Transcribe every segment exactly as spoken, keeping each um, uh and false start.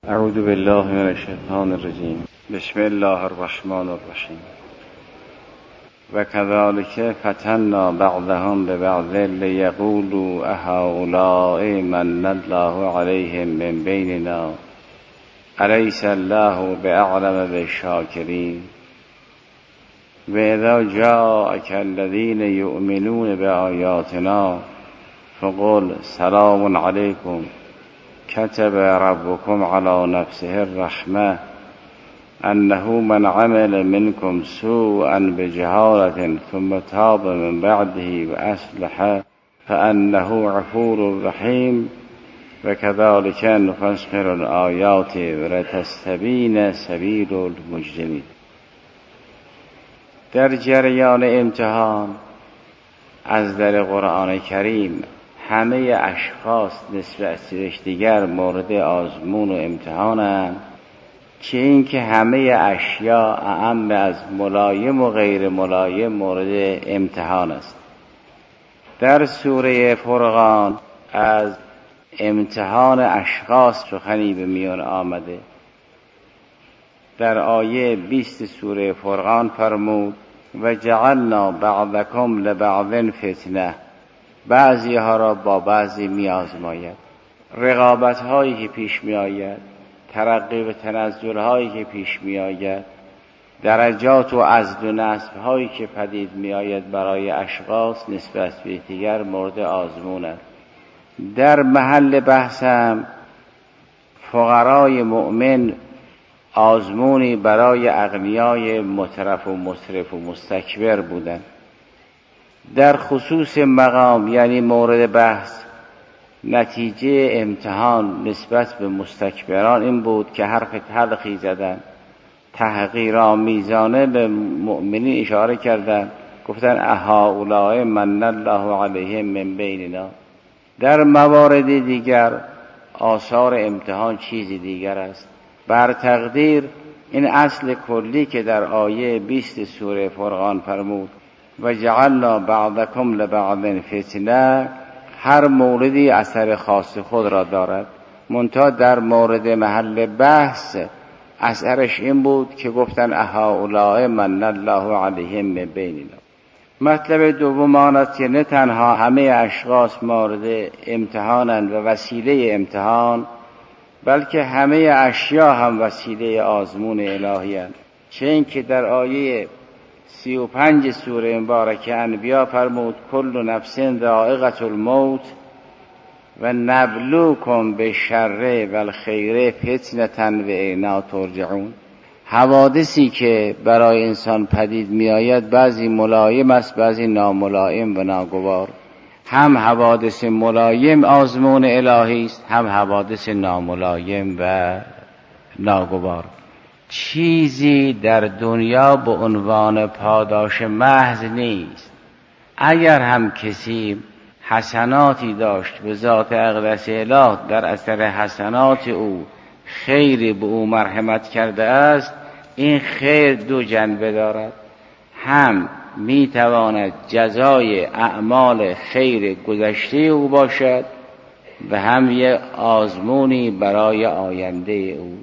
اعوذ بالله من الشیطان الرجیم. بسم الله الرحمن الرحیم. و كذلك فتنا بعضهم ببعض لیقولوا اهؤلاء من الله علیهم من بیننا الیس الله باعلم بالشاکرین. و اذا جاءك الذين يؤمنون بآیاتنا فقل سلام علیکم كتب ربكم على نفسه الرحمة أنه من عمل منكم سوءا بجهالة ثم تاب من بعده وأصلح فأنه غفور رحيم. وكذلك نفصل الآيات ولتستبين سبيل المجرمين. در جریان امتحان از در قرآن کریم همه اشخاص نسبت به یکدیگر مورد آزمون و امتحانند، چه این که همه اشیا اعم از ملایم و غیر ملایم مورد امتحان است. در سوره فرقان از امتحان اشخاص سخنی به میان آمده. در آیه بیست سوره فرقان فرمود و جعلنا بعضکم لبعض فتنه، بعضی ها را با بعضی می آزماید. رقابت هایی که پیش می آید، ترقی و تنزل هایی که پیش می آید، درجات و عزل و نصب هایی که پدید می آید برای اشخاص نسبت به دیگر مورد آزمون است. در محل بحثم فقرای مؤمن آزمونی برای اغنیای مترف و مسرف و مستکبر بودند. در خصوص مقام یعنی مورد بحث نتیجه امتحان نسبت به مستکبران این بود که حرف تلخی زدن، تحقیرآمیزانه به مؤمنین اشاره کردن، گفتن اهؤلاء من الله علیهم من بیننا. در موارد دیگر آثار امتحان چیزی دیگر است. بر تقدیر این اصل کلی که در آیه بیست سوره فرقان فرمود و جعلنا بعضکم لبعض فتنه، هر موردی اثر خاص خود را دارد. منتها در مورد محل بحث اثرش این بود که گفتن اهؤلاء من الله علیهم من بیننا. مطلب دوم آن است که نه تنها همه اشخاص مورد امتحانند و وسیله امتحان، بلکه همه اشیا هم وسیله آزمون الهی اند. چه این که در آیه سی و پنج سوره مبارکه انبیا فرمود کل نفس ذائقة الموت و نبلوکم بالشر والخیر فتنة و الینا ترجعون. حوادثی که برای انسان پدید می آید بعضی ملایم است، بعضی ناملایم و ناگوار. هم حوادث ملایم آزمون الهی است، هم حوادث ناملایم و ناگوار. چیزی در دنیا به عنوان پاداش محض نیست. اگر هم کسی حسناتی داشت به ذات اقدس اله، در اثر حسنات او خیری به او مرحمت کرده است، این خیر دو جنبه دارد. هم می تواند جزای اعمال خیر گذشته او باشد و هم یک آزمونی برای آینده او.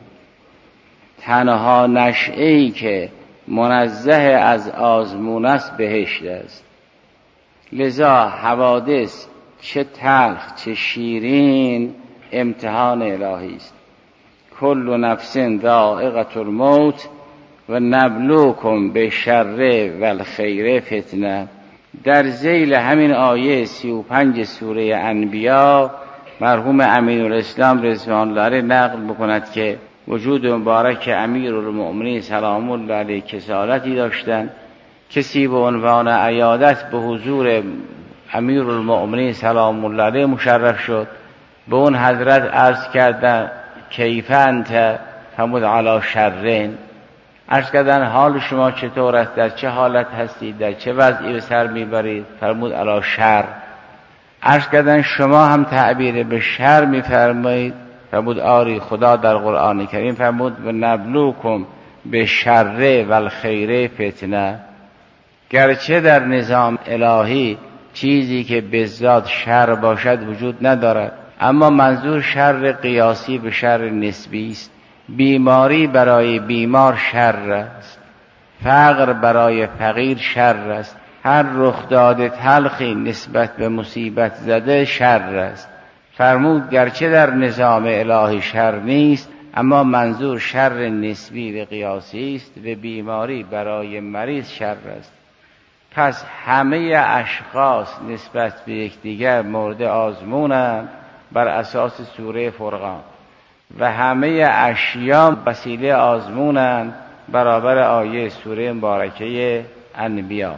تنها نشئه‌ای که منزه از آزمون است بهشت است. لذا حوادث چه تلخ چه شیرین امتحان الهی است. کل نفس ذائقة الموت و نبلوکم بالشر والخیر فتنه. در ذیل همین آیه سی و پنج سوره انبیا مرحوم امینالاسلام رضوان الله علیه نقل بکند که وجود مبارک امیرالمؤمنین سلام الله علیه کسالتی داشتند. کسی به عنوان عیادت به حضور امیرالمؤمنین سلام الله علیه مشرف شد. به اون حضرت عرض کردن کیف انت؟ فرمود علی شرین. عرض کردن حال شما چطور است؟ در چه حالت هستید؟ در چه وضعی به سر میبرید؟ فرمود علی شر. عرض کردن شما هم تعبیر به شر میفرمایید؟ فرمود آری، خدا در قرآن کریم فرمود و نبلوکم به شر و الخیر فتنه. گرچه در نظام الهی چیزی که به ذات شر باشد وجود ندارد، اما منظور شر قیاسی به شر نسبی است. بیماری برای بیمار شر است، فقر برای فقیر شر است، هر رخداد تلخی نسبت به مصیبت زده شر است. فرمود گرچه در نظام الهی شر نیست، اما منظور شر نسبی و قیاسی است و بیماری برای مریض شر است. پس همه اشخاص نسبت به یکدیگر مورد آزمونند بر اساس سوره فرقان و همه اشیا وسیله آزمونند برابر آیه سوره مبارکه انبیا.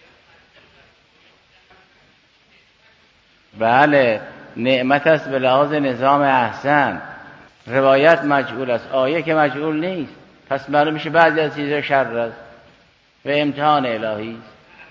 بله، نعمت است به لحاظ نظام احسن، روایت مجعول است، آیه که مجعول نیست. پس معلوم میشه بعضی از چیزها شر است و امتحان الهی است.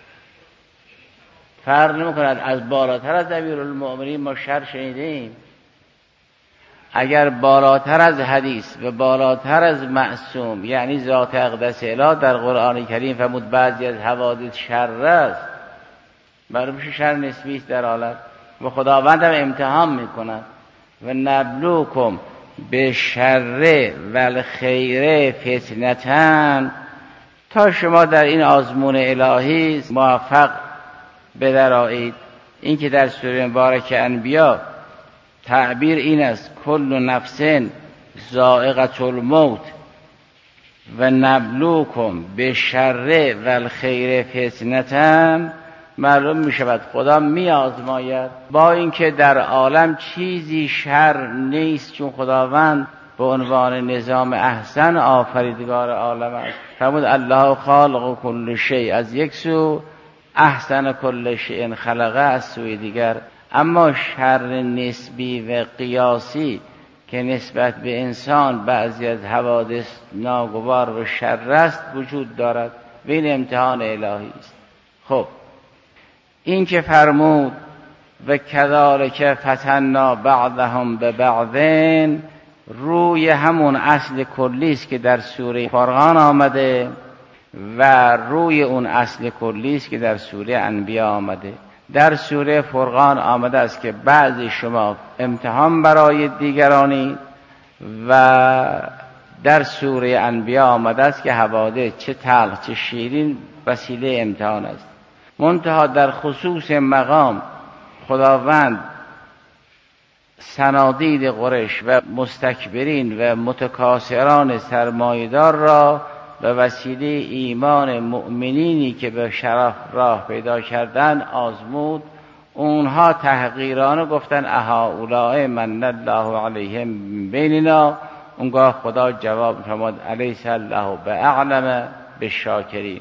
فرق نمی‌کند. از بالاتر از امیرالمؤمنین ما شر شنیدیم. اگر بالاتر از حدیث و بالاتر از معصوم یعنی ذات اقدس اله در قرآن کریم فرمود بعضی از حوادث شر است، معلوم میشه شر نسبی است در عالم و خداوند هم امتحان میکند. و نبلوکم به شر و الخیر فتنتن، تا شما در این آزمون الهی موفق بدرایید. این که در سوره مبارکه انبیا تعبیر این است کل نفس ذائقة الموت و نبلوکم به شر و الخیر فتنتن، معلوم می شود خدا می آزماید. با اینکه در عالم چیزی شر نیست، چون خداوند به عنوان نظام احسن آفریدگار عالم است. فرمود الله خالق کل شیء، از یک سو احسن کل شیء خلقه از سوی دیگر. اما شر نسبی و قیاسی که نسبت به انسان بعضی از حوادث ناگوار و شر است وجود دارد و این امتحان الهی است. خب این که فرمود و کذالک فتنا بعضهم ببعض، روی همون اصل کلی است که در سوره فرقان آمده و روی اون اصل کلی است که در سوره انبیا آمده. در سوره فرقان آمده است که بعضی شما امتحان برای دیگرانی و در سوره انبیا آمده است که حوادث چه تلخ چه شیرین وسیله امتحان است. منتها در خصوص مقام خداوند صنادید قریش و مستکبرین و متکاسران سرمایه‌دار را به وسیله ایمان مؤمنینی که به شرف راه پیدا کردن آزمود. اونها تحقیرانه گفتن اهؤلاء من الله علیهم بیننا. اونگاه خدا جواب فرمود الیس الله باعلم بالشاکرین.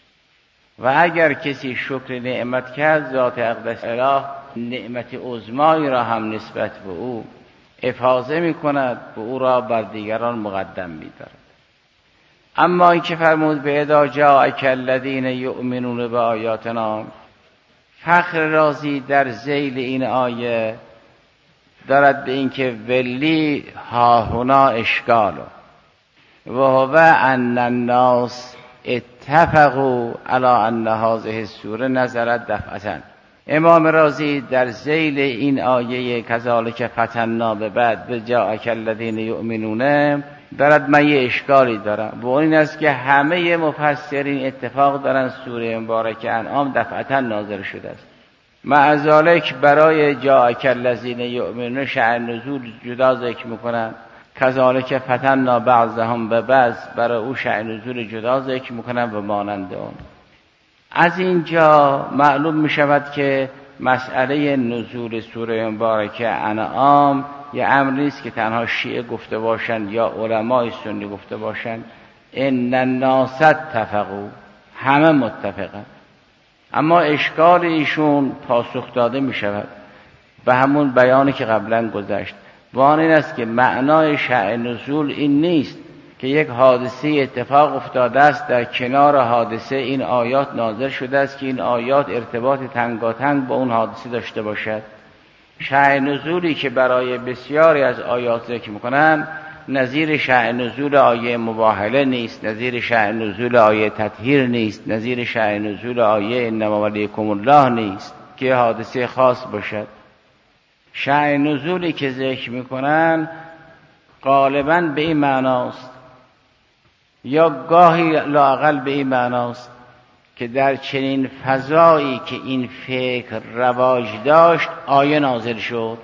و اگر کسی شکر نعمت کرد، ذات اقدس اله نعمت عظمایی را هم نسبت به او افاضه می کند و او را بر دیگران مقدم می دارد. اما این که فرمود به اذا جاءک الذین یؤمنون بآیاتنا، فخر رازی در ذیل این آیه دارد به این که ولی ها هنا اشکال و هو ان الناس اتفقوا علی ان هذه السوره نزلت دفعتن. امام رازی در ذیل این آیه کذالک فتنا به بعد به جاءک الذین یؤمنون دارد من یه اشکالی دارم و این است که همه مفسرین اتفاق دارن سوره مبارکه انعام دفعتن نازل شده است. مع ذالک برای جاءک الذین یؤمنون شأن نزول جدا ذکر میکنن، کذالک فتنا بعضهم به بعض برای او شأن نزول جدا ذکر میکنن و مانند اون. از اینجا معلوم میشود که مسئله نزول سوره مبارکه انعام یه امر نیست که تنها شیعه گفته باشند یا علمای سنی گفته باشند. ان الناس اتفقوا، همه متفقن. اما اشکال ایشون پاسخ داده می شود به همون بیانی که قبلا گذشت. و آن این است که معنای شأن نزول این نیست که یک حادثه اتفاق افتاده است در کنار حادثه این آیات نازل شده است که این آیات ارتباط تنگاتنگ با اون حادثه داشته باشد. شأن نزولی که برای بسیاری از آیات ذکر میکنن نظیر شأن نزول آیه مباهله نیست، نظیر شأن نزول آیه تطهیر نیست، نظیر شأن نزول آیه انما ولیکم الله نیست که حادثه خاص باشد. شأن نزولی که ذکر میکنن غالباً به این معناست یا گاهی لااقل به این معناست که در چنین فضایی که این فکر رواج داشت آیه نازل شد.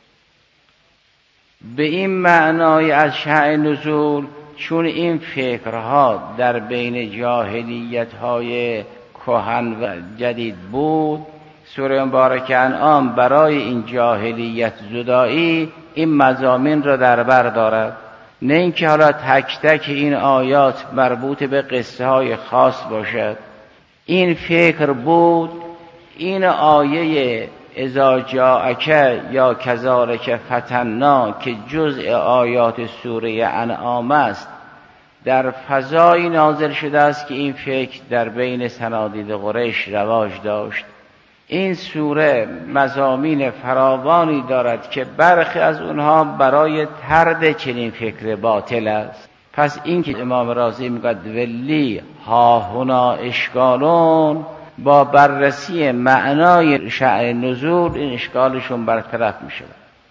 به این معنای از شأن نزول چون این فکرها در بین جاهلیت‌های کهن و جدید بود، سوره مبارکه انعام برای این جاهلیت زدایی این مضامین را در بر دارد. نه اینکه حالا تک تک این آیات مربوط به قصه های خاص باشد. این فکر بود، این آیه اذا جاءک یا کذالک فتنا که جزء آیات سوره انعام است، در فضایی نازل شده است که این فکر در بین صنادید قریش رواج داشت. این سوره مضامین فراوانی دارد که برخی از اونها برای طرد چنین فکر باطل است. پس این که امام رازی میگوید ولی ها هنا اشکالون، با بررسی معنای شأن نزول این اشکالشون برطرف میشه.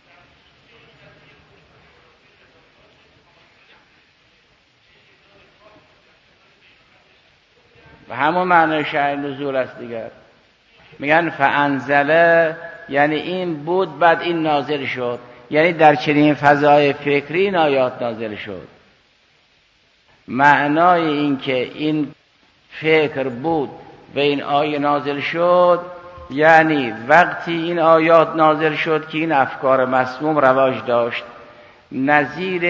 و همون معنای شأن نزول است دیگر. میگن فانزله یعنی این بود بعد این نازل شد، یعنی در چنین فضای فکری این آیات نازل شد. معنای این که این فکر بود و این آیه نازل شد یعنی وقتی این آیات نازل شد که این افکار مسموم رواج داشت، نظیر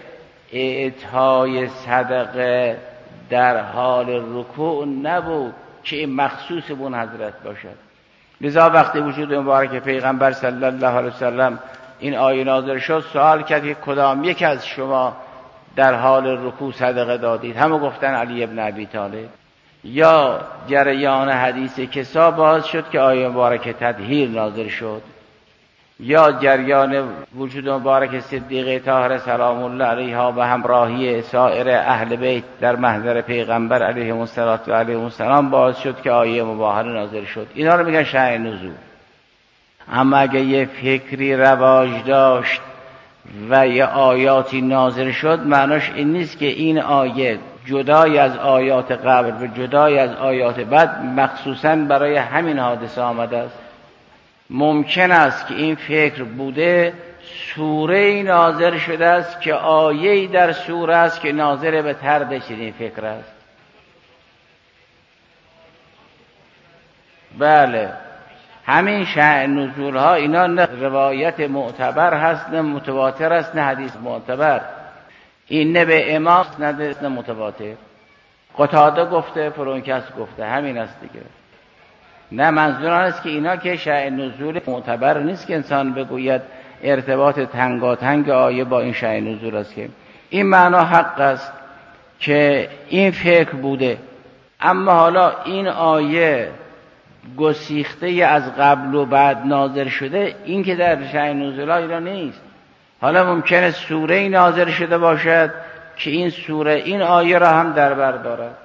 اعطای صدقه در حال رکوع نبود که این مخصوص به اون حضرت باشد. لذا وقتی وجود مبارک پیغمبر صلی الله علیه وسلم این آیه نازل شد، سوال کرد که کدام یک از شما در حال رکوع صدقه دادید؟ همه گفتن علی ابن ابی طالب. یا جریان حدیث کسا باز شد که آیه مبارک تطهیر نازل شد، یا جریان وجود مبارک صدیقه طاهره سلام الله علیها و همراهی سایر اهل بیت در محضر پیغمبر علیهم الصلوة و علیهم السلام باز شد که آیه مباهله نازل شد. اینا رو میگن شأن نزول. اما اگه یه فکری رواج داشت و یه آیاتی نازل شد، معناش این نیست که این آیه جدای از آیات قبل و جدای از آیات بعد مخصوصاً برای همین حادثه آمده است. ممکن است که این فکر بوده، سوره نازل شده است که آیه‌ای در سوره است که ناظر به طرد چنین فکر است. بله، همین شأن نزول ها اینا نه روایت معتبر هست نه متواتر است نه حدیث معتبر. این نه به امام نه نه متواتر. قتاده گفته، فلان کس گفته، همین است دیگه. نه منظور آن است که اینا که شأن نزول معتبر نیست که انسان بگوید ارتباط تنگاتنگ آیه با این شأن نزول است. که این معنا حق است که این فکر بوده، اما حالا این آیه گسیخته از قبل و بعد نازل شده، این که در شأن نزول ها اینا نیست. حالا ممکنه سوره نازل شده باشد که این سوره این آیه را هم در بر دارد.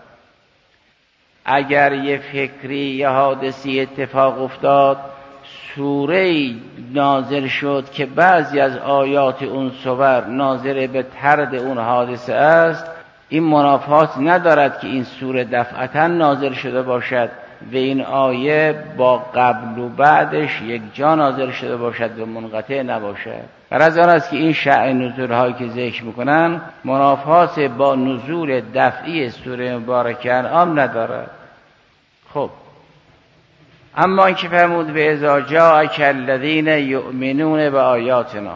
اگر یه فکری یا حادثی اتفاق افتاد، سوره نازل شد که بعضی از آیات اون سور ناظر به طرد اون حادثه است، این منافات ندارد که این سوره دفعتا نازل شده باشد و این آیه با قبل و بعدش یک جا نازل شده باشد و منقطع نباشد. غرض آن است که این شأن نزول هایی که ذکر میکنن منافات با نزول دفعی سوره مبارکه انعام ندارد. خب اما این که فرمود به اذا جاءک الذین یؤمنون بآیاتنا،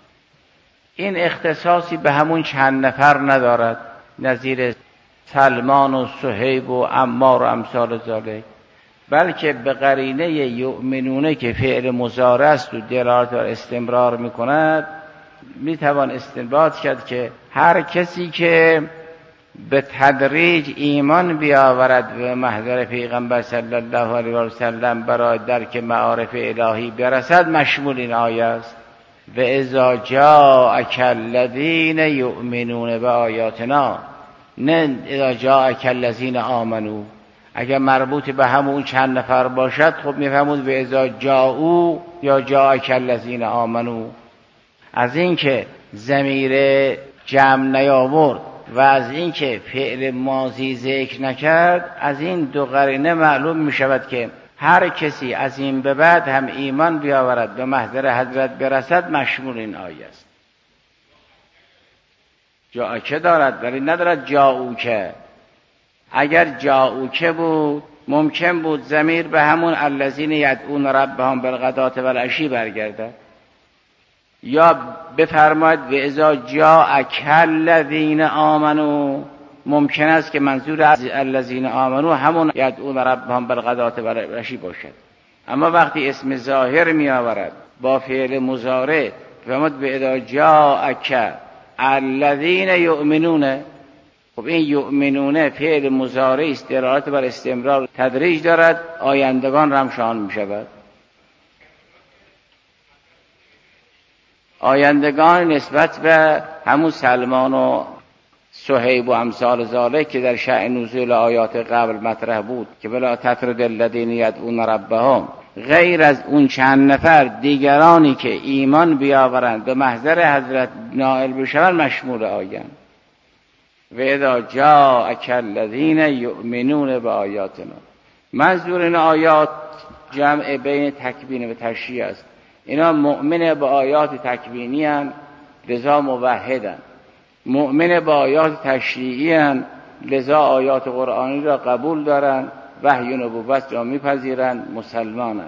این اختصاصی به همون چند نفر ندارد نظیر سلمان و صهیب و عمار و امثال ذالک، بلکه به قرینه یؤمنونه که فعل مضارع است و دلالت بر استمرار میکند میتوان استنباط کرد که هر کسی که به تدریج ایمان بیاورد و محضر پیغمبر صلی الله علیه و سلم برای درک معارف الهی برسد مشمول این آیه است. و اذا جاءک الذین یؤمنون بآیاتنا، نه اذا جاءک الذین آمنوا. اگر مربوط به همون چند نفر باشد خب میفهمود و اذا جاءوا یا جاءک الذین آمنو. از این که ضمیر جمع نیاورد و از این که فعل ماضی ذکر نکرد، از این دو قرینه معلوم می شود که هر کسی از این به بعد هم ایمان بیاورد به محضر حضرت برسد مشمول این آیه است. جاءک دارد ولی ندارد جاءوک. اگر جاءوک بود ممکن بود ضمیر به همون الذین یدعون ربهم بالغداة والعشی برگردد، یا بفرماید و اذا جاءک الذین آمنو. ممکن است که منظور از الذین آمنو همون یدعون ربهم بالغداة والعشی باشد. اما وقتی اسم ظاهر می آورد با فعل مضارع فرمود و اذا جاءک الذین یؤمنون، خب این یؤمنون فعل مضارع است، دلالت بر استمرار تدریج دارد، آیندگان رمشان می شود. آیندگان نسبت به همون سلمان و صهیب و امثال ذالک که در شأن نزول آیات قبل مطرح بود که بلا تطرد الذین یدعون ربهم، غیر از اون چند نفر دیگرانی که ایمان بیاورند به محضر حضرت نائل بشوند مشمول آیند. و اذا جاءک الذین یؤمنون بآیاتنا. منظور این آیات جمع بین تکوین و تشریع است. اینا مؤمن به آیات تکوینی هستند لذا موحدند، مؤمن به آیات تشریعی هستند لذا آیات قرآنی را قبول دارند، وحی و نبوت را میپذیرند، مسلمانند.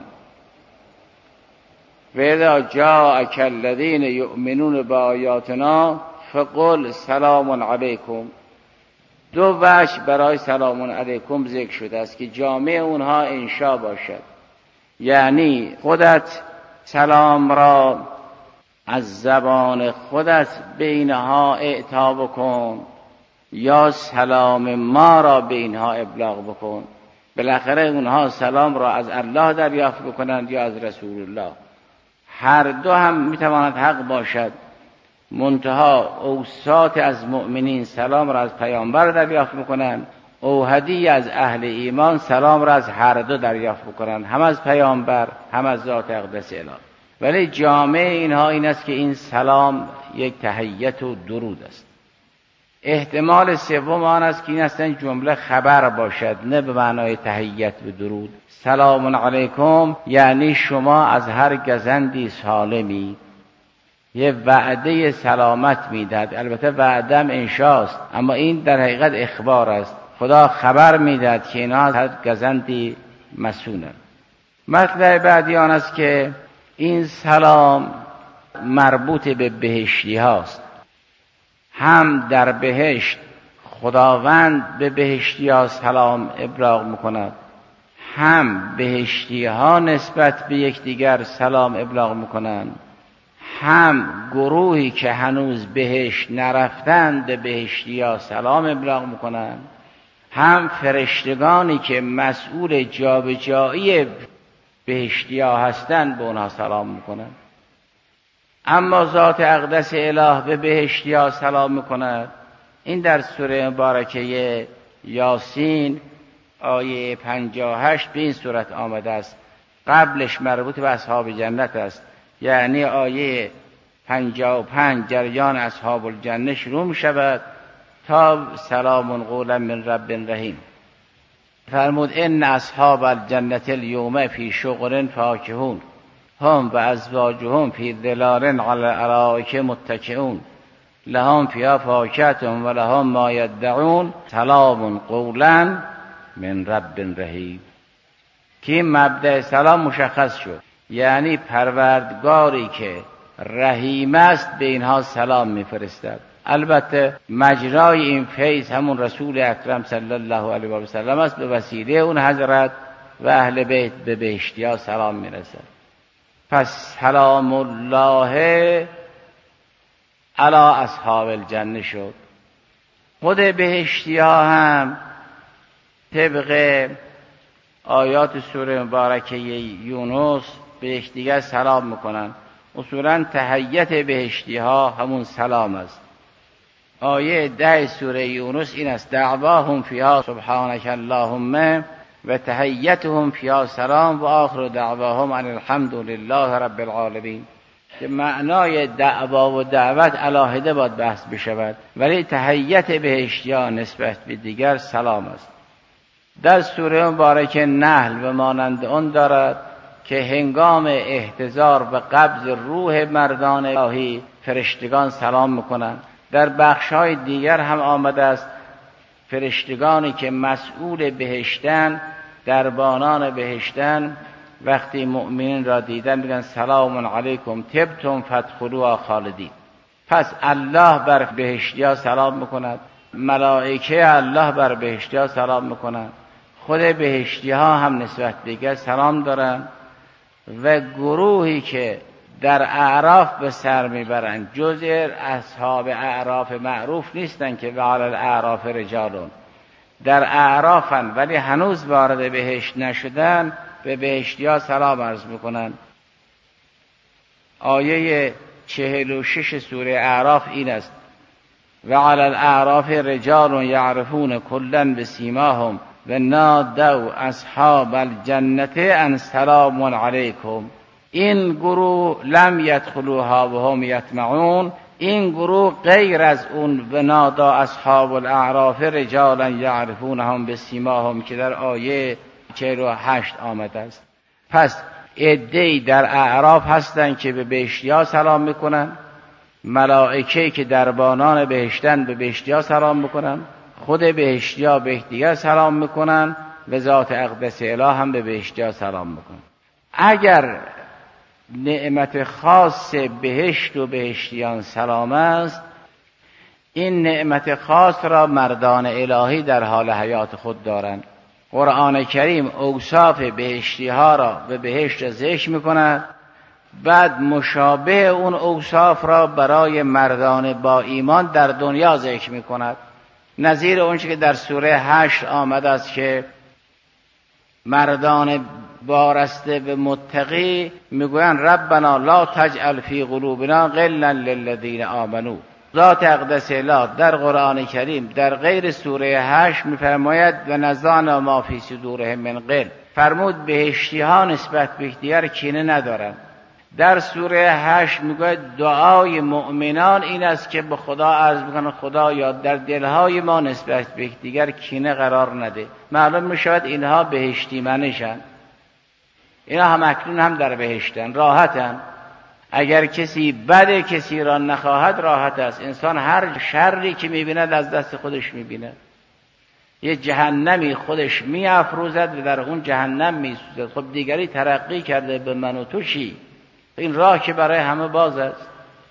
و اذا جاءک الذین یؤمنون بآیاتنا فقل سلام علیکم. دو وجه برای سلام علیکم ذکر شده است که جامع اونها انشا باشد، یعنی خودت سلام را از زبان خودت به اینها اعطا بکن یا سلام ما را به اینها ابلاغ بکن. بالاخره اونها سلام را از الله دریافت بکنند یا از رسول الله، هر دو هم میتواند حق باشد. منتها اوساط از مؤمنین سلام را از پیامبر دریافت بکنند، اوحدی از اهل ایمان سلام را از هر دو دریافت بکنند، هم از پیامبر هم از ذات اقدس الهی. ولی جامع اینها این است که این سلام یک تحیت و درود است. احتمال سوم آن است که این اصلا جمله خبر باشد، نه به معنای تحیت و درود. سلام علیکم یعنی شما از هر گزندی سالمی، یه وعده سلامت میدهد. البته وعدم انشاست، اما این در حقیقت اخبار است. خدا خبر میدهد که اینا از هر گزندی مسونند. مطلب بعدی آن است که این سلام مربوط به بهشتی هاست. هم در بهشت خداوند به بهشتی ها سلام ابلاغ میکند، هم بهشتی ها نسبت به یکدیگر سلام ابلاغ میکنند، هم گروهی که هنوز بهشت نرفتند به بهشتی ها سلام ابلاغ میکنند، هم فرشتگانی که مسئول جابجایی بهشتی ها هستند به اونها سلام میکنند. اما ذات اقدس اله به بهشتی ها سلام میکند. این در سوره مبارکه یاسین آیه پنجاه و هشت به این صورت آمده است. قبلش مربوط به اصحاب جنت است، یعنی آیه پنجاه و پنج جریان اصحاب الجنه شروع می شود تا سلام قولا من رب رحیم. فرمود ان اصحاب الجنة اليوم فی شغل فاکهون هم و ازواجهم فی ظلال علی الارائک متکئون لهم فیها فاکهة و لهم ما یدعون سلام قولا من رب رحیم. که مبدأ سلام مشخص شد، یعنی پروردگاری که رحیم است به اینها سلام میفرستد. البته مجرای این فیض همون رسول اکرم صلی الله علیه و سلم است، به وسیله اون حضرت و اهل بیت به بهشتی ها سلام میرسد. پس سلام الله علی اصحاب الجنه شد. خود بهشتی ها هم طبق آیات سوره مبارکه یونس به یکدیگر سلام میکنن. اصولا تحیت بهشتی ها همون سلام است. آیه ده سوره یونس این است: دعواهم فیها سبحانک اللهم و تحیتهم فیها سلام و آخر دعواهم ان الحمد لله رب العالمین. که معنای دعوا و دعوت علاهده باید بحث بشود، ولی تحیت بهشتیان نسبت به دیگر سلام است. در سوره مبارکه نحل و مانند آن دارد که هنگام احتضار و قبض روح مردان الهی فرشتگان سلام میکنند. در بخش‌های دیگر هم آمده است فرشتگانی که مسئول بهشتن، دربانان بهشتن، وقتی مؤمنین را دیدن میگن سلام علیکم طبتم فادخلوها خالدین. پس الله بر بهشتی‌ها سلام میکند، ملائکه الله بر بهشتی‌ها سلام میکنند، خود بهشتی‌ها هم نسبت دیگر سلام دارند. و گروهی که در اعراف به سر میبرند جزء اصحاب اعراف معروف نیستند که وعلی الاعراف رجالون، در اعرافن ولی هنوز وارد بهشت نشدن، به بهشتی‌ها سلام عرض میکنند. آیه چهل و شش سوره اعراف این است: وعلی الاعراف رجال یعرفون کلا بسیماهم و نادوا اصحاب الجنة ان سلام علیکم. این گروه لم یدخلوها و هم یطمعون، این گروه غیر از اون و نادا اصحاب الاعراف رجالا یعرفونهم بسیماهم که در آیه چهل و هشت آمده است. پس عده‌ای در اعراف هستند که به بهشتی‌ها سلام میکنن، ملائکه که دربانان بهشتن به بهشتی‌ها سلام میکنن، خود بهشتی‌ها به یکدیگر سلام میکنن و ذات اقدس اله هم به بهشتی‌ها سلام میکنن. اگر نعمت خاص بهشت و بهشتیان سلام است، این نعمت خاص را مردان الهی در حال حیات خود دارند. قرآن کریم اوصاف بهشتی ها را به بهشت ذکر میکند، بعد مشابه اون اوصاف را برای مردان با ایمان در دنیا ذکر میکند. نظیر اونچه که در سوره هشت آمده است که مردان وارسته به متقی میگویند ربنا لا تجعل فی قلوبنا غلا للذین آمنوا. ذات اقدس اله در قرآن کریم در غیر سوره هشت میفرماید و نزعنا ما فی صدورهم من غل. فرمود بهشتی ها نسبت به دیگر کینه ندارند. در سوره هشت میگوید دعای مؤمنان این است که به خدا عرض میکنن خدا یا در دلهای ما نسبت به دیگر کینه قرار نده. معلوم میشود اینها بهشتی منشن، اینها هم اکنون هم در بهشتن، راحتن. اگر کسی بد کسی را نخواهد راحت است. انسان هر شری که میبیند از دست خودش میبیند. یه جهنمی خودش میافروزد و در اون جهنم میسوزد. خب دیگری ترقی کرده به من و تو چی؟ این راه که برای همه باز است.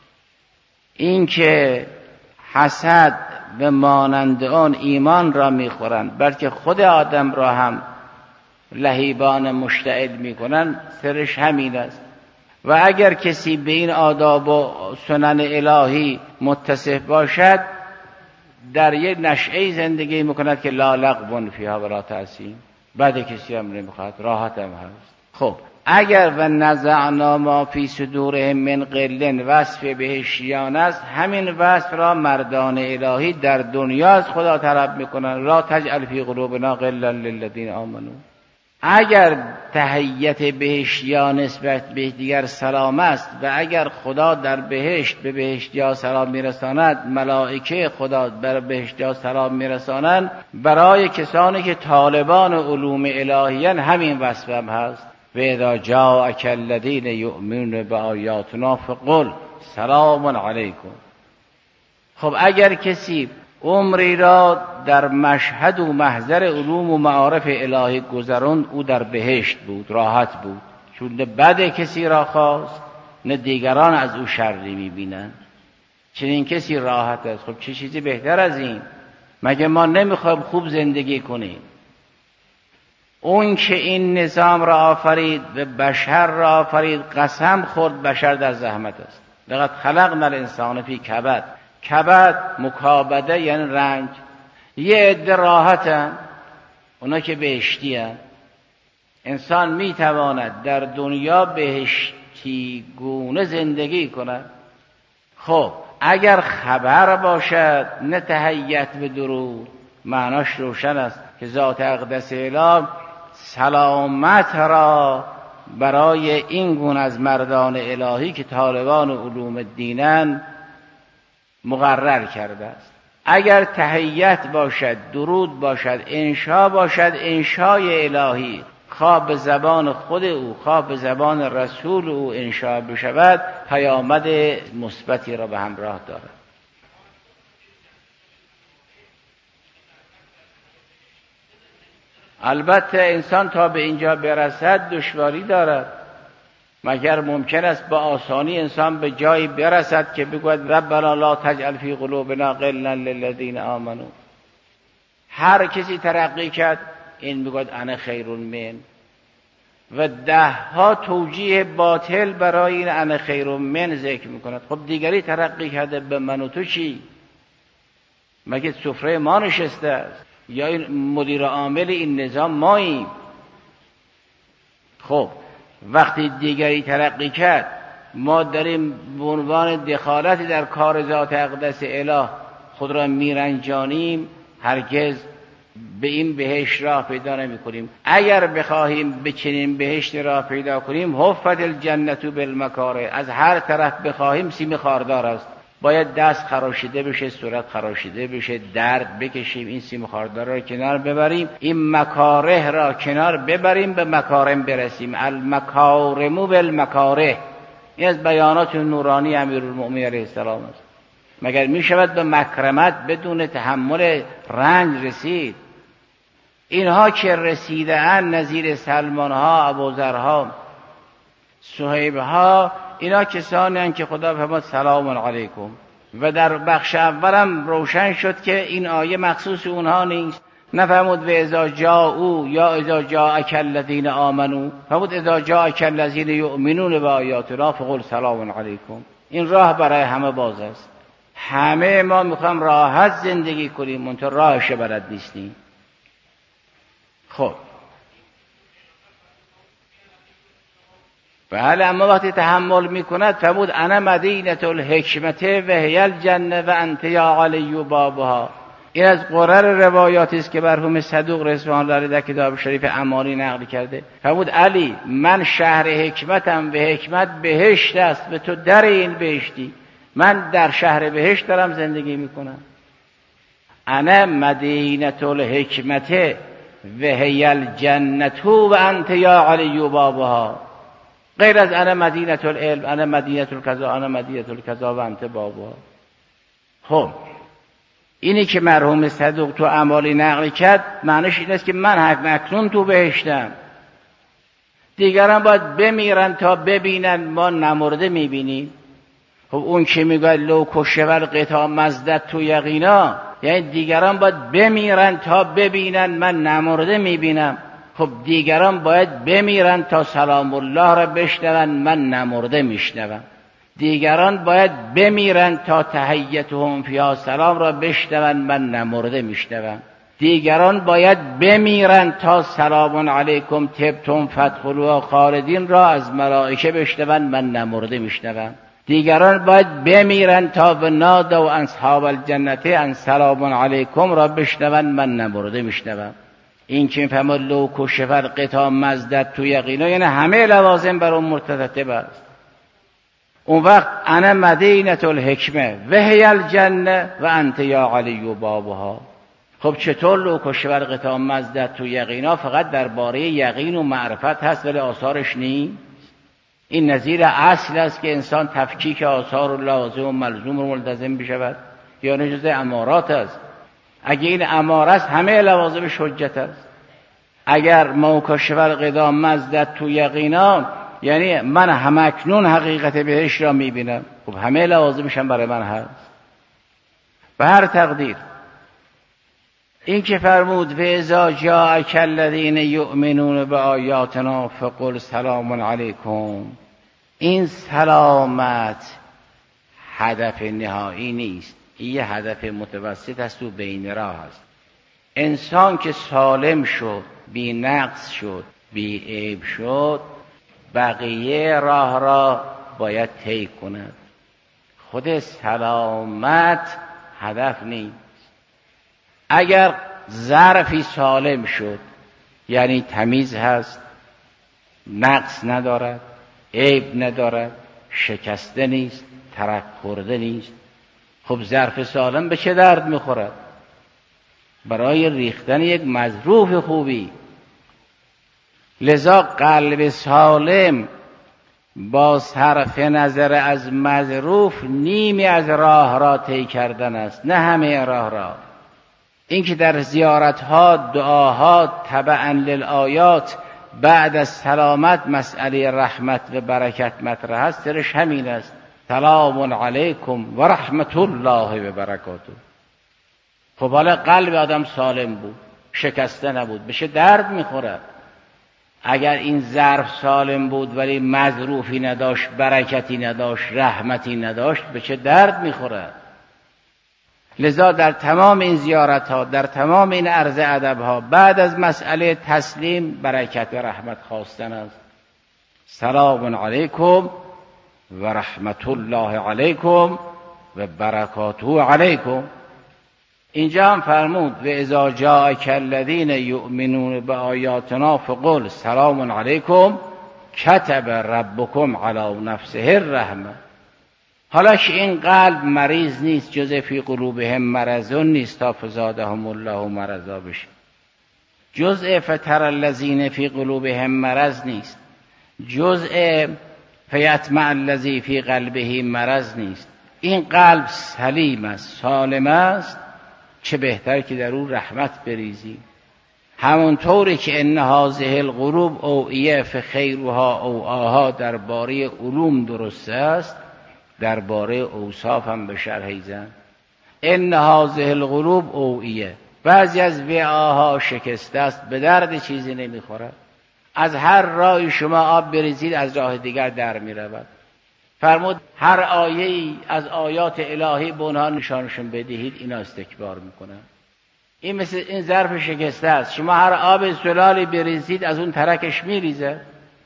این که حسد به مانند آن ایمان را میخورند، بلکه خود آدم را هم لهیبان مشتعل میکنند، سرش همین است. و اگر کسی به این آداب و سنن الهی متصف باشد، در یک نشأه زندگی میکند که لا لغو فیها ولا تأثیم، بعد کسی هم نمیخواد، راحت هم هست. خب اگر و نزعنا ما فی صدورهم من غل وصف بهشتیان است، همین وصف را مردان الهی در دنیا از خدا طلب میکنند. لا تجعل فی قلوبنا غلا للذین آمنوا. اگر تحیت بهشتیان نسبت به دیگر سلام است و اگر خدا در بهشت به بهشتیان سلام میرساند، ملائکه خدا بر بهشتیان سلام میرسانند، برای کسانی که طالبان علوم الهیان همین وصف هم هست. و اذا جاءک الذین یؤمنون بآیاتنا فقل سلام علیکم. خب اگر کسی عمری را در مشهد و محضر علوم و معارف الهی گذراند، او در بهشت بود، راحت بود، چون نه بد کسی را خواست نه دیگران از او شری میبینند. چنین کسی راحت است. خب چه چیزی بهتر از این؟ مگه ما نمیخوایم خوب زندگی کنیم؟ اون که این نظام را آفرید و بشر را آفرید، قسم خورد بشر در زحمت است. لقد خلقنا الانسان فی کبد. کبد مکابده یعنی رنج. یه عده راحتن، اونا که بهشتی هن. انسان میتواند در دنیا بهشتی گونه زندگی کند. خب اگر خبر باشد نه تحیت به درود، معناش روشن است که ذات اقدس اله سلامت را برای این گونه از مردان الهی که طالبان علوم دینن مقرر کرده است. اگر تحیت باشد، درود باشد، انشا باشد، انشای الهی خواه به زبان خود او خواه به زبان رسول او انشا بشود، پیامد مثبتی را به همراه دارد. البته انسان تا به اینجا برسد دشواری دارد، مگر ممکن است با آسانی انسان به جایی برسد که بگوید ربنا لا تجعل فی قلوبنا غلا للذین آمنوا. هر کسی ترقی کرد این بگوید انا خیر من، و ده ها توجیه باطل برای این انا خیر من ذکر میکند. خب دیگری ترقی کرده، به من و تو چی؟ مگه سفره ما نشسته است یا این مدیر عامل این نظام ماییم؟ خب وقتی دیگری ترقی کرد ما داریم به عنوان دخالتی در کار ذات اقدس اله خود را میرنجانیم، هرگز به این بهشت راه پیدا نمی کنیم. اگر بخواهیم به چنین بهشت راه پیدا کنیم، حفت الجنة بالمکاره، از هر طرف بخواهیم سیم خاردار است، باید دست خراشیده بشه، صورت خراشیده بشه، درد بکشیم، این سیم خاردار را کنار ببریم، این مکاره را کنار ببریم، به مکارم برسیم. المکارم بالمکاره، این از بیانات نورانی امیرالمؤمنین علیه السلام است. مگر می شود به مکرمت بدون تحمل رنج رسید؟ اینها که رسیده اند نظیر سلمان ها، ابوذرها، صهیب ها، اینا کسانی هستند که خدا فرمود سلام علیکم. و در بخش اولم روشن شد که این آیه مخصوص اونها نیست. نفرمود و اذا جاءوا یا اذا جاءک الذین آمنوا، فرمود اذا جاءک الذین یؤمنون بآیاتنا فقل سلام علیکم. این راه برای همه باز است. همه ما میخوام راحت زندگی کنیم، منتها راهش بلد نیستیم. خب بله، اما وقتی تحمل میکند فرمود انا مدینة الحکمت و هی الجنه و انت یا علی بابها. این از قرر روایاتی است که مرحوم صدوق رضوان الله علیه در کتاب شریف امانی نقل کرده. فرمود علی من شهر حکمتم و حکمت بهشت است و تو در این بهشتی، من در شهر بهشت دارم زندگی میکنم. انا مدینة الحکمت و هی الجنه و انت یا علی بابها، غیر از انا مدینة العلم، انا مدینة الکذا، انا مدینة الکذا و انت بابها. خب اینی که مرحوم صدوق تو اعمالی نقل کرد معنیش این است که من اکنون تو بهشتم، دیگران باید بمیرن تا ببینن، ما نمرده میبینیم. خب اون که میگه لو کشه والقطع مزدت تو یقینا، یعنی دیگران باید بمیرن تا ببینن، من نمرده میبینم. خب دیگران باید بمیرن تا سلام الله را بشنون، من نمرده میشنوم. دیگران باید بمیرن تا تحیتهم فیها سلام را بشنون، من نمرده میشنوم. دیگران باید بمیرن تا سلام علیکم طبتم فادخلوها خالدین را از ملائکه بشنون، من نمرده میشنوم. دیگران باید بمیرن تا به نادوا اصحاب الجنة ان سلام علیکم را بشنون، من نمرده میشنوم. این که میفهمد لو کشف القطع مزدت تو یقینا، یعنی همه لوازم بر اون مرتبط است. اون وقت انا مدینة الحکمه و هی الجنه و انت یا علی بابها. خب چطور لو کشف القطع مزدت تو یقینا فقط درباره یقین و معرفت هست ولی آثارش نیست؟ این نظیر اصل است که انسان تفکیک آثار و لازم و ملزوم و ملتزم بشود، یا نه جزء امارات است؟ اگه این اماره است همه لوازمش حجت است. اگر ما کشف القطع مزدت تو یقینا یعنی من همکنون حقیقت بهش را میبینم، خب همه لوازمش هم برای من هست. به هر تقدیر این که فرمود و اذا جاءک الذین یؤمنون بآیاتنا فقل سلام علیکم، این سلامت هدف نهایی نیست، این یه هدف متوسط است و بین راه است. انسان که سالم شد، بی نقص شد، بی عیب شد، بقیه راه را باید طی کند. خود سلامت هدف نیست. اگر ظرفی سالم شد یعنی تمیز هست، نقص ندارد، عیب ندارد، شکسته نیست، ترک خورده نیست. خب ظرف سالم به چه درد میخورد؟ برای ریختن یک مظروف خوبی. لذا قلب سالم با صرف نظر از مظروف نیمی از راه را طی کردن است، نه همه راه را. اینکه در زیارتها دعاها تبعا للآیات بعد از سلامت مسئله رحمت و برکت مطرح است، سرش همین است: سلام علیکم و رحمت الله و برکاته. خب حالا قلب آدم سالم بود، شکسته نبود، بشه درد میخورد. اگر این ظرف سالم بود ولی مظروفی نداشت، برکتی نداشت، رحمتی نداشت، به چه درد میخورد؟ لذا در تمام این زیارت ها، در تمام این عرض ادب ها، بعد از مسئله تسلیم برکت و رحمت خواستن است. سلام علیکم و رحمت الله علیکم و برکاته علیکم. اینجا هم فرمود: و اذا جاءک الذین یؤمنون بآیاتنا فقل سلام علیکم کتب ربکم علی نفسه الرحمه. حالا که این قلب مریض نیست، جز فی قلوبهم مرض نیست تا فزادهم الله مرضا بشه، جزء فتر الذین فی قلوبهم مرض نیست، جزء فیطمع الذی فی قلبه مرض نیست. این قلب سلیم است، سالم است، چه بهتر که در او رحمت بریزی. همونطوری که ان هذه القلوب اوعیه فخیرها اوعاها درباره علوم درست است، درباره اوصاف هم به شرح زن. ان هذه القلوب اوعیه، بعضی از وعاها شکسته است، به درد چیزی نمیخورد. از هر راهی شما آب بریزید از راه دیگر در میرود. فرمود هر آیه‌ای از آیات الهی به اونها نشانشون بدهید، اینا استکبار میکنن. این مثل این ظرف شکسته است، شما هر آب زلالی بریزید از اون ترکش میریزه.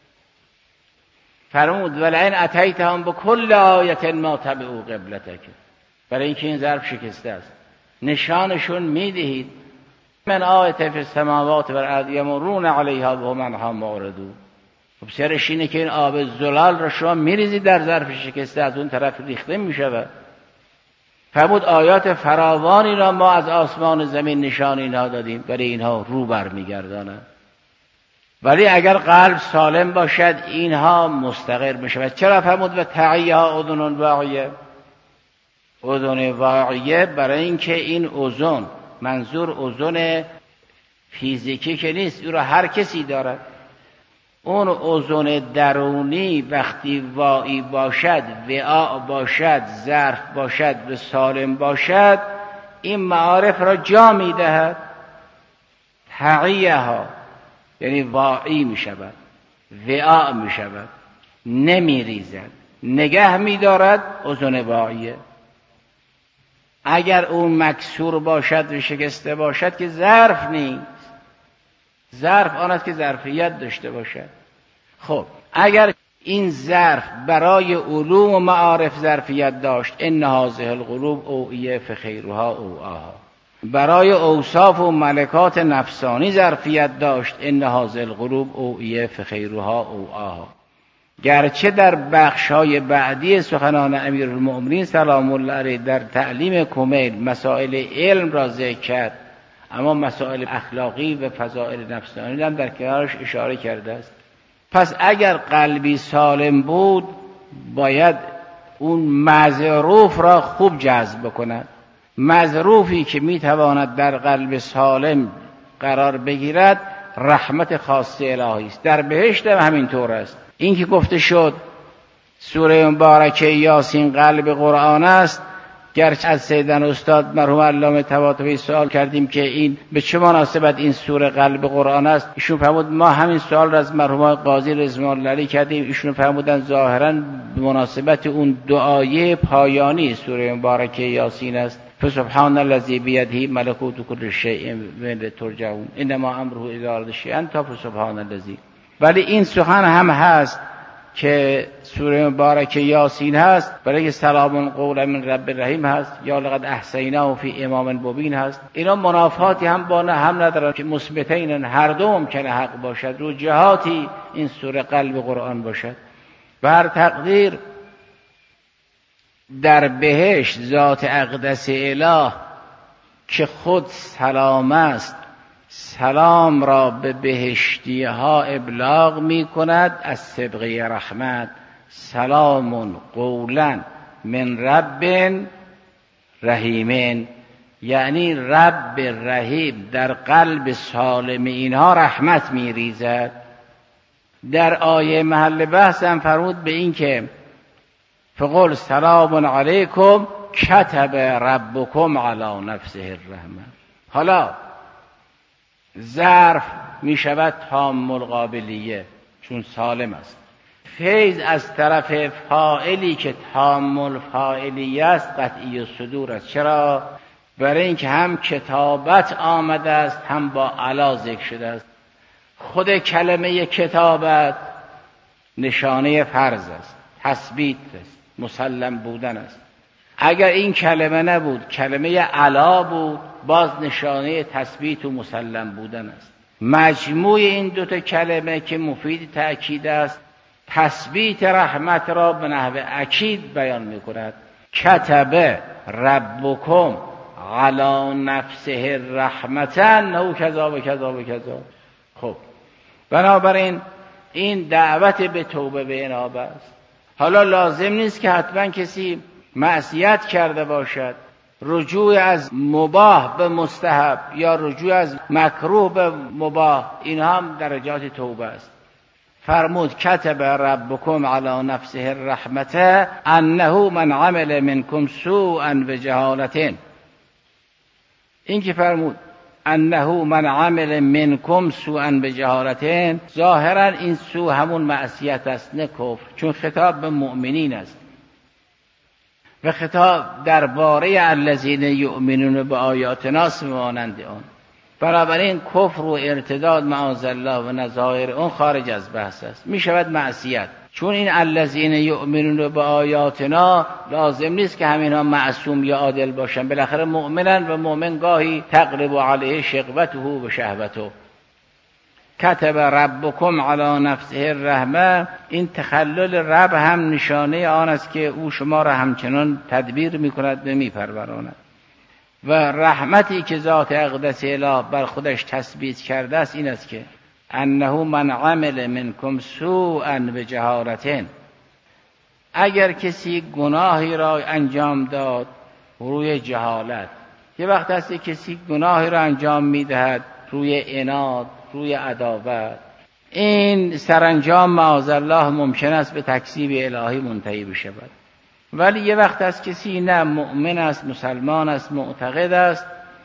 فرمود ولئن اتیتهم بكل آیه ما تبعوا قبلتک، برای اینکه این ظرف شکسته است نشانشون میدهید. من آیه فی السماوات والارض یمرون علیها وهم عنها معرضون. خب سرش اینه که این آب زلال را شما میریزید در ظرف شکسته، از اون طرف ریخته میشود. فرمود آیات فراوانی را ما از آسمان و زمین نشان اینها دادیم، برای اینها رو بر میگردانند. ولی اگر قلب سالم باشد اینها مستقر میشود. چرا؟ فرمود و تعیها اذن واعیه. اذن واعیه برای اینکه این اذن، منظور اذن فیزیکی که نیست، او را هر کسی دارد. اون اذن درونی وقتی واعی باشد، وعاء باشد، ظرف باشد و سالم باشد، این معارف را جا میدهد. تعیها یعنی واعی می شود، وعاء می شود، نمی ریزد، نگه می دارد. اذن واعیه. اگر اون مکسور باشد و شکسته باشد که ظرف نیست، ظرف آن است که ظرفیت داشته باشد. خب اگر این ظرف برای علوم و معارف ظرفیت داشت، ان هذه القلوب اوعیه فخیرها اوعاها، برای اوصاف و ملکات نفسانی ظرفیت داشت، ان هذه القلوب اوعیه فخیرها اوعاها. گرچه در بخش‌های بعدی سخنان امیرالمؤمنین سلام الله علیه در تعلیم کمیل مسائل علم را ذکر کرد، اما مسائل اخلاقی و فضائل نفسانی هم در کنارش اشاره کرده است. پس اگر قلبی سالم بود باید اون مظروف را خوب جذب کند. مظروفی که میتواند در قلب سالم قرار بگیرد رحمت خاصه الهی است. در بهشت هم همینطور است. این که گفته شد سوره مبارکه یاسین قلب قرآن است، گرچه از سیدن استاد مرحوم علامه طباطبایی سوال کردیم که این به چه مناسبت این سوره قلب قرآن است، ایشون فرمود ما همین سوال را از مرحوم قاضی رضوان الله علیه کردیم. ایشون فرمودن ظاهرا به مناسبت اون دعای پایانی سوره مبارکه یاسین است. فسبحان الذی بیده ملکوت کل شیء و الیه ترجعون انما امره اذا اراد شیئا تا فسبحان الذی. ولی این سخن هم هست که سوره مبارکه یاسین هست، برای که سلام قولا من رب رحیم هست، یا لقد احصیناه فی امام مبین هست. اینا منافاتی هم با نه هم ندارن که مثبتین، هر دو ممکنه حق باشد. رو جهاتی این سوره قلب قرآن باشد. و هر تقدیر در بهشت ذات اقدس اله که خود سلام است، سلام را به بهشتی ها ابلاغ می کند از سبقه رحمت. سلام قولا من رب رحیمین، یعنی رب رحیم در قلب سالم اینها رحمت می ریزد. در آیه محل بحث هم فرمود به این که فقل سلام علیکم کتب ربکم علی نفسه الرحمه. حالا ظرف می شود تام القابلیه چون سالم است. فیض از طرف فاعلی که تام الفاعلیه است قطعی الصدور است. چرا؟ برای اینکه هم کتابت آمده است هم با علا ذکر شده است. خود کلمه کتابت نشانه فرض است، تثبیت است، مسلم بودن است. اگر این کلمه نبود، کلمه علا بود، باز نشانه تثبیت و مسلم بودن است. مجموع این دوتا کلمه که مفید تأکید است، تثبیت رحمت را به نحو اکید بیان می کند. کتب ربکم علی نفسه رحمتا نو کذا و کذا و کذا. خب بنابراین این دعوت به توبه به انابه است. حالا لازم نیست که حتما کسی معصیت کرده باشد. رجوع از مباح به مستحب یا رجوع از مکروه به مباح، این هم درجات توبه است. فرمود کتب ربکم علی نفسه الرحمة انه من عمل منکم سوءا بجهالة. این که فرمود انه من عمل منکم سوءا بجهالة، ظاهرا این سوء همون معصیت است نه کفر، چون خطاب به مؤمنین است و خطاب درباره الذین یؤمنون بآیاتنا مانند آن. بنابراین کفر و ارتداد معاذ الله و نظایر اون خارج از بحث است، می شود معصیت. چون این الذین یؤمنون بآیاتنا لازم نیست که همینها معصوم یا عادل باشن، بالاخره مؤمنن و مؤمن گاهی تقرب علیه شقوته و شهوته. کتب ربکم علی نفسه الرحمه، این تخلل رب هم نشانه آن است که او شما را همچنان تدبیر میکند و میپروراند. و رحمتی که ذات اقدس اله بر خودش تثبیت کرده است این است که انه من عمل منکم سوءا بجهالة، اگر کسی گناهی را انجام داد روی جهالت. یه وقت هست کسی گناهی را انجام میدهد روی عناد، روی عداوت، این سرانجام معاذ الله ممکن است به تکذیب الهی منتهی بشود. ولی یه وقت هست کسی نه مؤمن است، مسلمان است، معتقد است،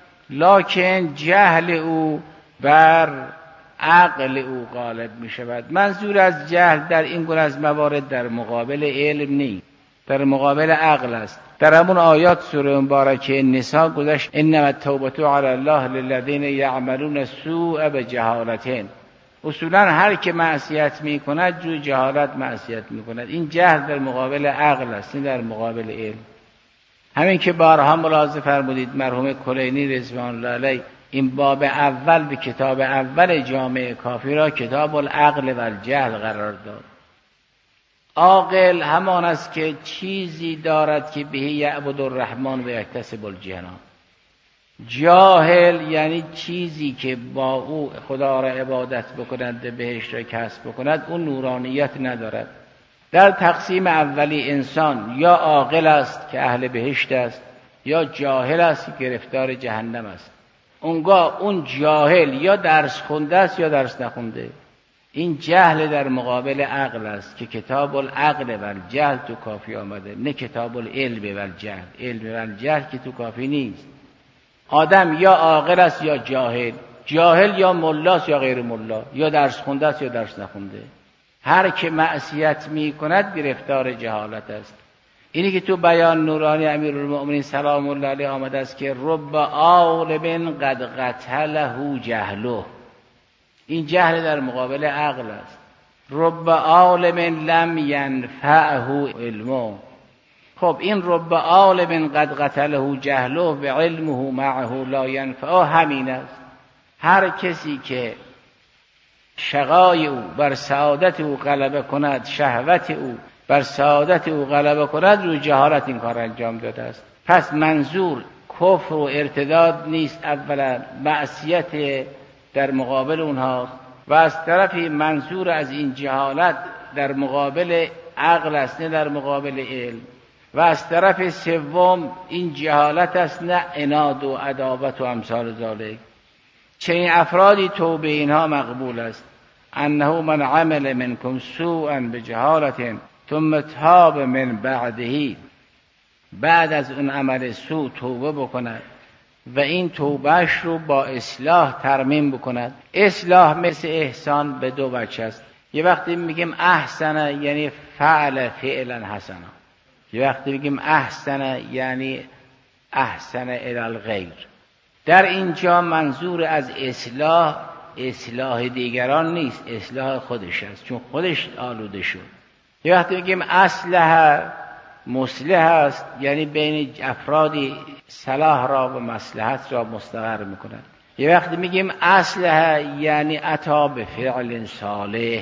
لکن جهل او بر عقل او غالب می شود. منظور از جهل در این گونه از موارد در مقابل علم نیست، در مقابل عقل است. در همون آیات سوره مبارکه نساء گذشت انما التوبة علی الله للذین یعملون السوء بجهالة. اصولا هر که معصیت می کند جو جهالت معصیت می کند. این جهل در مقابل عقل است، این در مقابل علم. همین که بارها ملاحظه فرمودید مرحوم کلینی رضوان الله علیه این باب اول به کتاب اول جامع کافی را کتاب العقل و الجهل قرار داد. عاقل همان است که چیزی دارد که به یعبد الرحمن و یکتسب الجنان. جاهل یعنی چیزی که با او خدا را عبادت بکند بهشت را کسب بکند، اون نورانیت ندارد. در تقسیم اولی انسان یا عاقل است که اهل بهشت است یا جاهل است که گرفتار جهنم است. اونگاه اون جاهل یا درس خونده است یا درس نخونده. این جهل در مقابل عقل است که کتاب العقل و الجهل تو کافی آمده، نه کتاب العلم و الجهل. علم و الجهل که تو کافی نیست. آدم یا عاقل است یا جاهل، جاهل یا ملاست یا غیر ملا، یا درس خونده است یا درس نخونده. هر که معصیت می کند گرفتار جهالت است. اینی که تو بیان نورانی امیرالمؤمنین سلام الله علیه آمده است که رب عالم قد قتله جهله. این جهل در مقابل عقل است. رب عالم لم ینفعه علمه. خب این رب عالم قد قتله جهله به علمه معه لا ینفعه همین است. هر کسی که شقای او بر سعادت او غلبه کند، شهوت او بر سعادت او غلبه کند، روی جهالت این کار انجام داده است. پس منظور کفر و ارتداد نیست، اولا معصیت در مقابل اونها، و از طرفی منظور از این جهالت در مقابل عقل است نه در مقابل علم، و از طرف سوم این جهالت است نه عناد و عداوت و امثال ذالک. چنین افرادی توبه اینها مقبول است. انه من عمل منکم سوءا بجهالت ثم تاب من بعده، بعد از اون عمل سوء توبه بکند و این توبهش رو با اصلاح ترمیم بکند. اصلاح مثل احسان به دو وجه است. یه وقتی میگیم احسن یعنی فعل فعلا حسنا، یه وقتی میگیم احسن یعنی احسن الی الغیر. در اینجا منظور از اصلاح اصلاح دیگران نیست، اصلاح خودش است، چون خودش آلوده شد. یه وقتی میگیم اصلح مصلح است، یعنی بین افرادی صلاح را و مصلحت را مستقر میکند. یه وقتی میگیم اصلح یعنی عطا به فعل صالح.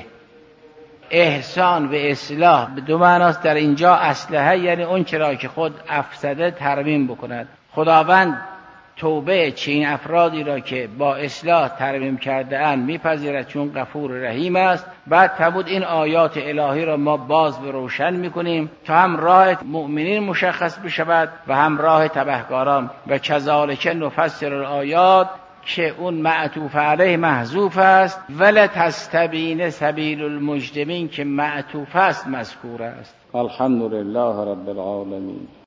احسان و اصلاح به دو معناست در اینجا. اصلح یعنی اون چرا که خود افسده ترمیم بکند. خداوند توبه چین افرادی را که با اصلاح ترمیم کرده اند میپذیرد، چون غفور رحیم است. بعد تبود این آیات الهی را ما باز به روشن میکنیم تا هم راه مؤمنین مشخص بشود و هم راه تبهکاران. و کذالک نفصل الآیات که اون معطوف علیه محذوف است، ولا تستبین سبیل المجرمین که معطوف است مذکور است. الحمدلله رب العالمین.